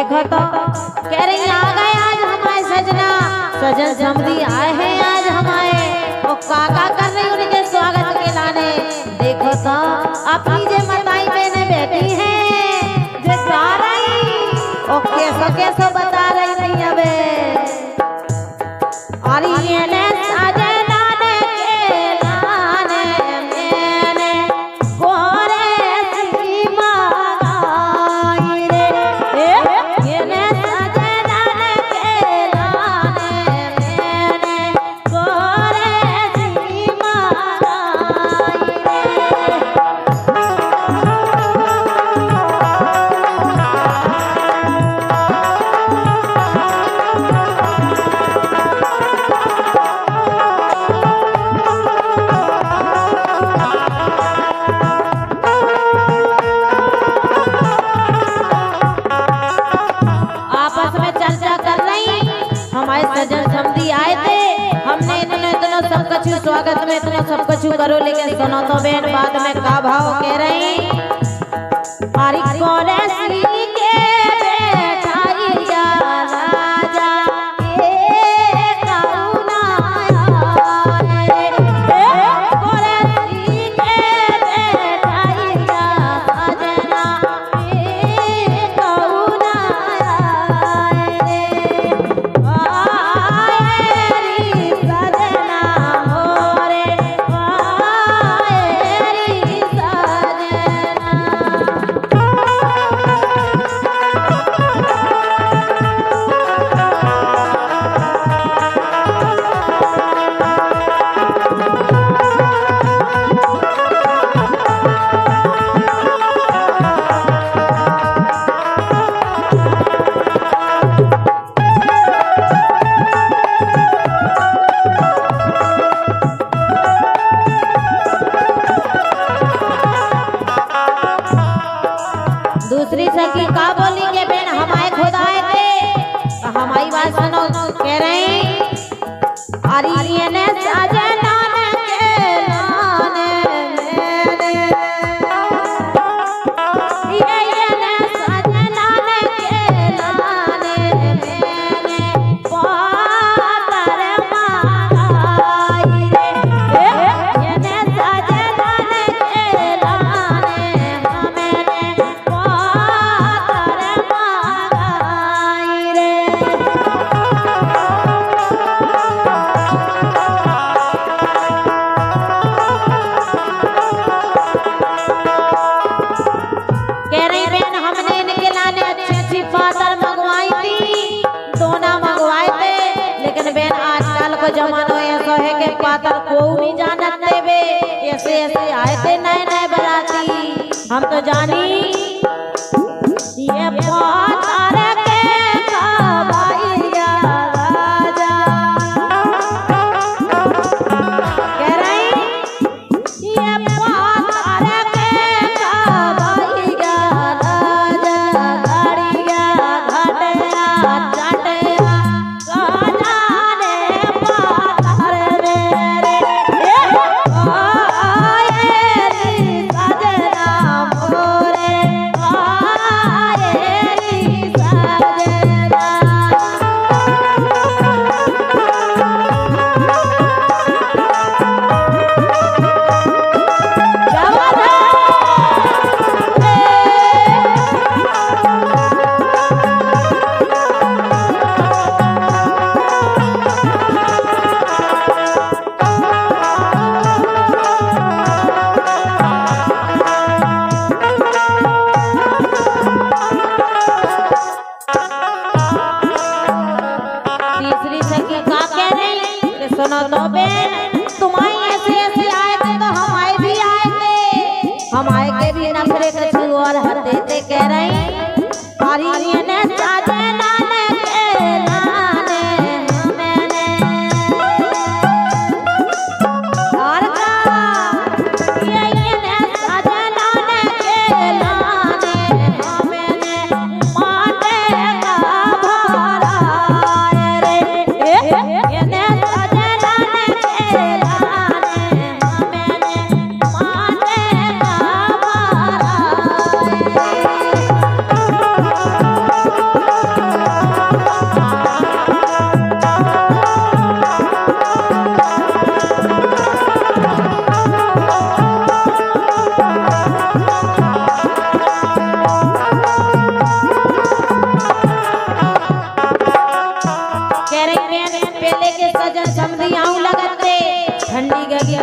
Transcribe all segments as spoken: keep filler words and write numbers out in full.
देखो तो कह रही आ गए आज हमारे सजना सजन समधी आए हैं आज हमारे वो काका कर रही उनके स्वागत के लाने। देखो तो अपनी जे मताई बहने बैठी हैं जे गा रही ओ कैसो कैसो बता रही नहीं अबे और ये ने सजना ने के लाने मैंने कोरे सीमा आई रे ये ने सजना ने के लाने मैंने कोरे सीमा आई रे। आपस में चर्चा कर रही हमारे सजन समधी आए थे हमने इन्होंने इतना सब कुछ स्वागत में इतना सब कुछ करो लेकिन सुनो तो बहन बाद में का भाव कह रही अरे कोरे सी के बैठाइया राजा ए करुणा आए रे कोरे सी के बैठाइया सजना ए करुणा आए रे आए री सजना मोरे आए री सजना। दूसरी सखी का बोली के बहन हमारे खुद आए थे तो हमारी बात सुनो कह रहे अरे ये ने सजना ने के लाने मैंने ये ये ने सजना ने के लाने मैंने पातर मांगाई रे ये ने सजना ने के लाने मैंने पातर मांगाई रे। कह रही बहन हमने इनके लाने अच्छी अच्छी पातर मंगवाई थी दोना मंगवाए थे लेकिन बहन आजकल को जमाना ऐसा है कि पातर को नहीं जानत देवे ऐसे ऐसे आए थे नए नए बराती हम तो जानी ये पातर के खबाइया राजा कह रही ये पातर के खबाइया राजा गाड़िया घाटिया चाटिया सजाने पातर मेरे आए री सजना मोरे आए री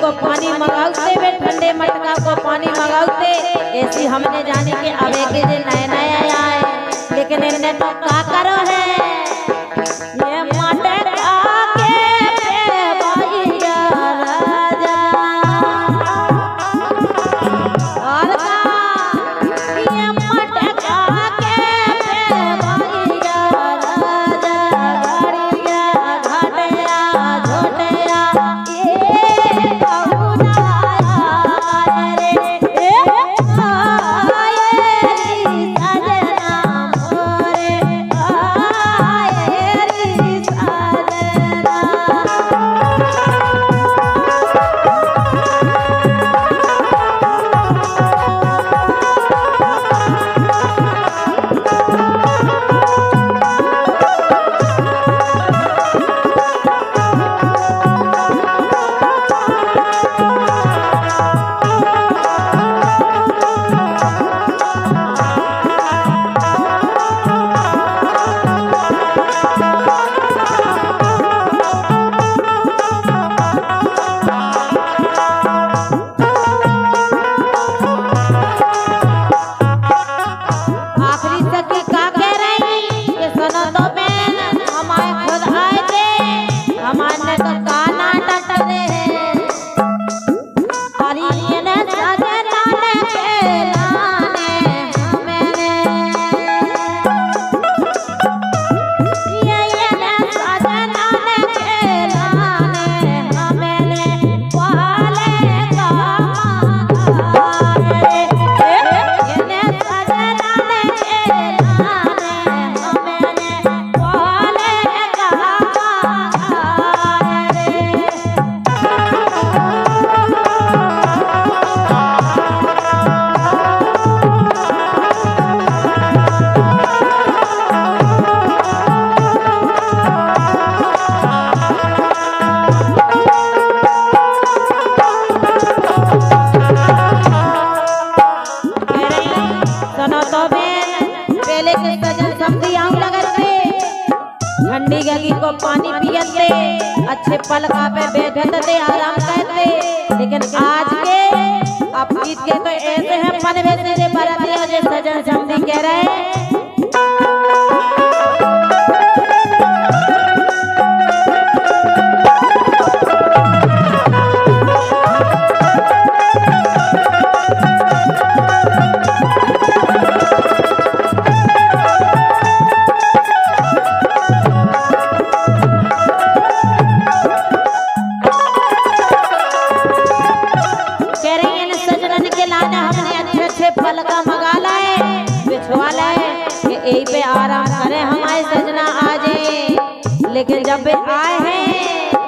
को पानी मंगाते वे ठंडे मटका को पानी मंगाते ऐसी हमने जाने के अवे के जे नए नए आए लेकिन इन्हें तो का करो है ये मटका के भैया राजा और ये मटका के भैया राजा गड़िया घाटिया झोटिया ये कौनाया रे ए आए री सजना मोरे आए री सजना। आखिरी सखी का कह रही कि सुनो तो बहन हमारे खुद आए थे हमारे तो काना टटरे हरी ने सजना ने खेलाने हमें ये ये ने सजना ने खेलाने हमें पाले का मांगा रे ये ने सजना ने खेलाने हमें पाले का मांगा रे। सुनो तो बहन पहले के सजन समझी आऊं लगते ठंडी गली को पानी पियते अच्छे पलका पे बैठते थे आराम करते लेकिन आज के अब गीत के तो ऐसे हैं मन वैसे से बरते हो जो सजन समझी कह रहे कह रही है सजनन के लाने हमने अच्छे अच्छे पलका मंगा लाए बिछवा लाए कि यही पे आराम करें हमारे सजना आ जाए लेकिन जब वे आए हैं